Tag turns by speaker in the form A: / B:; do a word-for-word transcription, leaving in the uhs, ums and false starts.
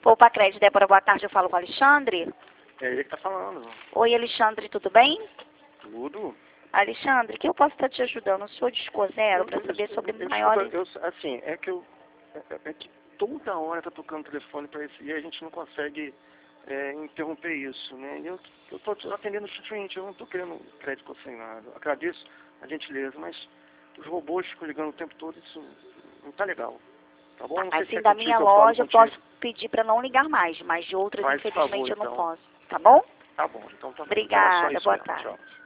A: Poupa Crédito, Débora, boa tarde, eu falo com o Alexandre.
B: É ele que tá falando.
A: Oi, Alexandre, tudo bem?
B: Tudo?
A: Alexandre, que eu posso estar te ajudando? Eu sou de Escozero para saber sobre
B: eu,
A: maiores...
B: eu, assim, é que eu... É, é que toda hora tá tocando telefone para esse e a gente não consegue é, interromper isso, né? E eu, eu tô atendendo o cliente, eu não tô querendo crédito consignado. Agradeço a gentileza, mas os robôs ficam ligando o tempo todo, isso não tá legal. Tá bom? Não sei se
A: Assim,
B: é
A: da
B: contigo
A: minha
B: que eu falo
A: loja eu
B: contigo.
A: posso pedir para não ligar mais, mas de outras,
B: Faz
A: infelizmente,
B: favor,
A: eu não
B: então.
A: posso. Tá bom?
B: Tá bom, então tá bom. Era só
A: Obrigada,
B: isso
A: boa
B: mesmo.
A: tarde.
B: Tchau.